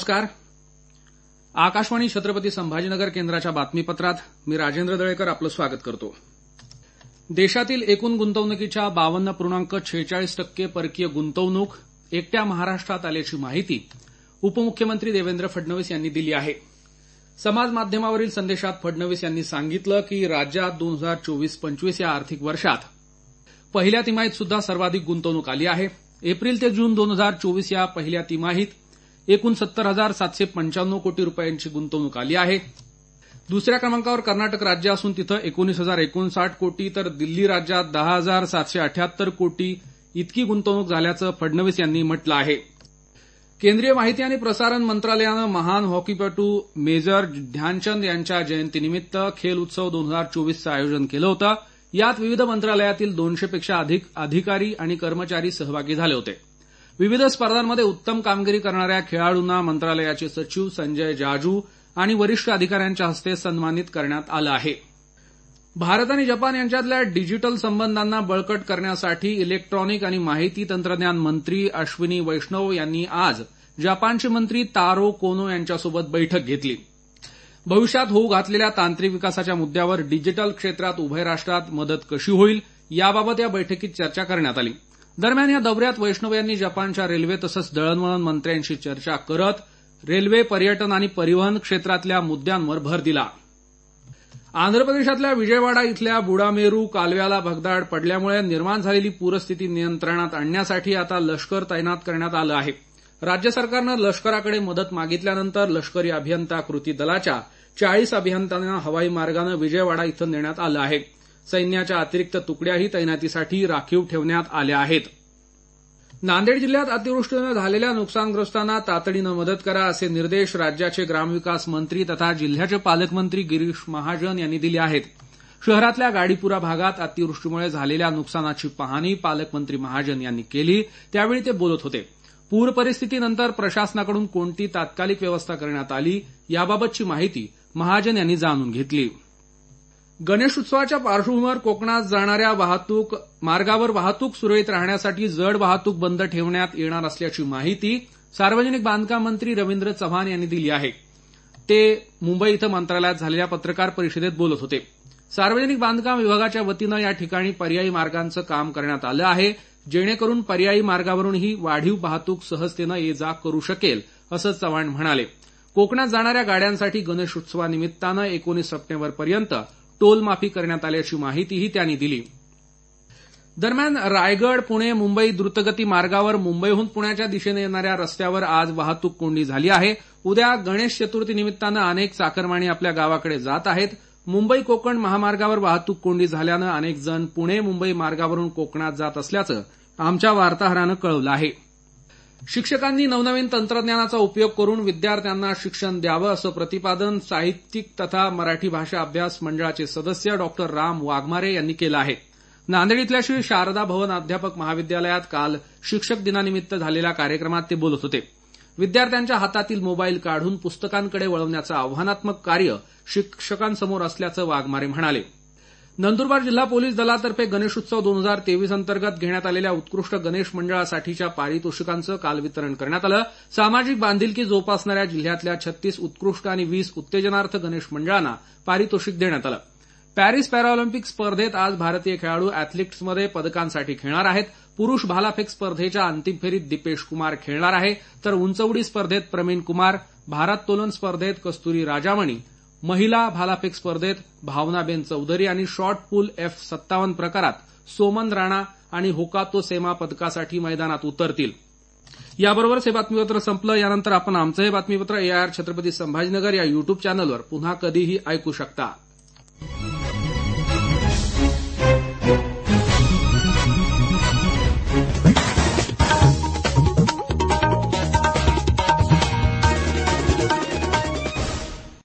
नमस्कार. आकाशवाणी छत्रपती संभाजीनगर केंद्राच्या बातमीपत्रात मी राजेंद्र दळेकर आपलं स्वागत करतो. देशातील एकूण गुंतवणुकीच्या 52.46% परकीय गुंतवणूक एकट्या महाराष्ट्रात आल्याची माहिती उपमुख्यमंत्री देवेंद्र फडणवीस यांनी दिली आहे. समाज माध्यमावरील संदेशात फडणवीस यांनी सांगितलं की राज्यात 2024-25 या आर्थिक वर्षात पहिल्या तिमाहीत सुद्धा सर्वाधिक गुंतवणूक आली आहे. एप्रिल ते जून 2024 या पहिल्या तिमाहीत एकूण 70,795 कोटी रुपयांची गुंतवणूक आली आहे. दुसऱ्या क्रमांकावर कर्नाटक राज्य असून तिथं 19,059 कोटी तर दिल्ली राज्यात 10,778 कोटी इतकी गुंतवणूक झाल्याचं फडणवीस यांनी म्हटलं आहे. केंद्रीय माहिती आणि प्रसारण मंत्रालयानं महान हॉकीपटू मेजर ध्यानचंद यांच्या जयंतीनिमित्त खेल उत्सव 2024चं आयोजन केलं होतं. यात विविध मंत्रालयातील 200 पेक्षा अधिक अधिकारी आणि कर्मचारी सहभागी झाले होते. विविध स्पर्धांमध्ये उत्तम कामगिरी करणाऱ्या खेळाडूंना मंत्रालयाचे सचिव संजय जाजू आणि वरिष्ठ अधिकाऱ्यांच्या हस्ते सन्मानित करण्यात आलं आहे. भारत आणि जपान यांच्यातल्या डिजिटल संबंधांना बळकट करण्यासाठी इलेक्ट्रॉनिक आणि माहिती तंत्रज्ञान मंत्री अश्विनी वैष्णव यांनी आज जपानचे मंत्री तारो कोनो यांच्यासोबत बैठक घेतली. भविष्यात होऊ घातलेल्या तांत्रिक विकासाच्या मुद्द्यावर डिजिटल क्षेत्रात उभय राष्ट्रात मदत कशी होईल याबाबत या बैठकीत चर्चा करण्यात आली. दरम्यान या दौऱ्यात वैष्णव यांनी जपानच्या रेल्वे तसंच दळणवळण मंत्र्यांशी चर्चा करत रेल्वे, पर्यटन आणि परिवहन क्षेत्रातल्या मुद्द्यांवर भर दिला. आंध्र प्रदेशातल्या विजयवाडा इथल्या बुडामेरू कालव्याला भगदाड पडल्यामुळे निर्माण झालेली पूरस्थिती नियंत्रणात आणण्यासाठी आता लष्कर तैनात करण्यात आलं आहे. राज्य सरकारनं लष्कराकडे मदत मागितल्यानंतर लष्करी अभियंता कृती दलाच्या 40 अभियंत्यांना हवाई मार्गानं विजयवाडा इथं नेण्यात आलं आहे. सैन्याच्या अतिरिक्त तुकड्याही तैनातीसाठी राखीव ठेवण्यात आल्या आहेत. नांदेड जिल्ह्यात अतिवृष्टीनं झालेल्या नुकसानग्रस्तांना तातडीनं मदत करा असे निर्देश राज्याचे ग्रामविकास मंत्री तथा जिल्ह्याचे पालकमंत्री गिरीश महाजन यांनी दिले आहेत. शहरातल्या गाडीपुरा भागात अतिवृष्टीमुळे झालेल्या नुकसानाची पाहणी पालकमंत्री महाजन यांनी केली. त्यावेळी ते बोलत होते. पूर परिस्थितीनंतर प्रशासनाकडून कोणती तात्कालिक व्यवस्था करण्यात आली याबाबतची माहिती महाजन यांनी जाणून घेतली. गणेश उत्सवाच्या पार्श्वभूमीवर कोकणात जाणाऱ्या मार्गावर वाहतूक सुरळीत राहण्यासाठी जड वाहतूक बंद ठेवण्यात येणार असल्याची माहिती सार्वजनिक बांधकाम मंत्री रवींद्र चव्हाण यांनी दिली आहे. ते मुंबई इथं मंत्रालयात झालेल्या पत्रकार परिषदेत बोलत होते. सार्वजनिक बांधकाम विभागाच्या वतीनं या ठिकाणी पर्यायी मार्गांचं काम करण्यात आलं आहे, जेणेकरून पर्यायी मार्गावरूनही वाढीव वाहतूक सहजतेनं ये जा करू शकेल असं चव्हाण म्हणाले. कोकणात जाणाऱ्या गाड्यांसाठी गणेश उत्सवानिमित्तानं 19 सप्टेंबरपर्यंत टोल माफी करण्यात आल्याची माहितीही त्यांनी दिली. दरम्यान रायगड, पुणे, मुंबई द्रुतगती मार्गावर मुंबईहून पुण्याच्या दिशेने येणाऱ्या रस्त्यावर आज वाहतूक कोंडी झाली आहे. उद्या गणेश चतुर्थीनिमित्तानं अनेक चाकरमानी आपल्या गावाकडे जात आहेत. मुंबई कोकण महामार्गावर वाहतूक कोंडी झाल्यानं अनेक जण पुणे मुंबई मार्गावरून कोकणात जात असल्याचं आमच्या वार्ताहरानं कळवलं आहे. शिक्षकांनी नवनवीन तंत्रज्ञानाचा उपयोग करून विद्यार्थ्यांना शिक्षण द्यावं असं प्रतिपादन साहित्यिक तथा मराठी भाषा अभ्यास मंडळाचे सदस्य डॉ. राम वाघमारे यांनी केलं आहे. नांदेड इथल्या श्री शारदा भवन अध्यापक महाविद्यालयात काल शिक्षक दिनानिमित्त झालेल्या कार्यक्रमात ते बोलत होते. विद्यार्थ्यांच्या हातातील मोबाईल काढून पुस्तकांकडे वळवण्याचं आव्हानात्मक कार्य शिक्षकांसमोर असल्याचं वाघमारे म्हणाले. नंदुरबार जिल्हा पोलीस दलातर्फे गणेशोत्सव 2023 अंतर्गत घेण्यात आलेल्या उत्कृष्ट गणेश मंडळासाठीच्या पारितोषिकांचं काल वितरण करण्यात आलं. सामाजिक बांधिलकी जोपासणाऱ्या जिल्ह्यातल्या 36 उत्कृष्ट आणि 20 उत्तेजनार्थ गणेश मंडळांना पारितोषिक देण्यात आलं. पॅरिस पॅराऑलिम्पिक स्पर्धेत आज भारतीय खेळाडू अॅथलीट्समध्ये पदकांसाठी खेळणार आहेत. पुरुष भालाफेक स्पर्धेच्या अंतिम फेरीत दीपेश कुमार खेळणार आहे, तर उंचउडी स्पर्धेत प्रवीण कुमार, भारोत्तोलन स्पर्धेत कस्तुरी राजामणी, महिला भालाफेक स्पर्धेत भावनाबेन चौधरी आणि शॉर्ट पूल F57 प्रकारात सोमन राणा आणि होकातो सेमा पदकासाठी मैदानात उतरतील. याबरोबरच हे बातमीपत्र संपलं. यानंतर आपण आमचं हे बातमीपत्र AIR छत्रपती संभाजीनगर या युट्यूब चॅनलवर पुन्हा कधीही ऐकू शकता.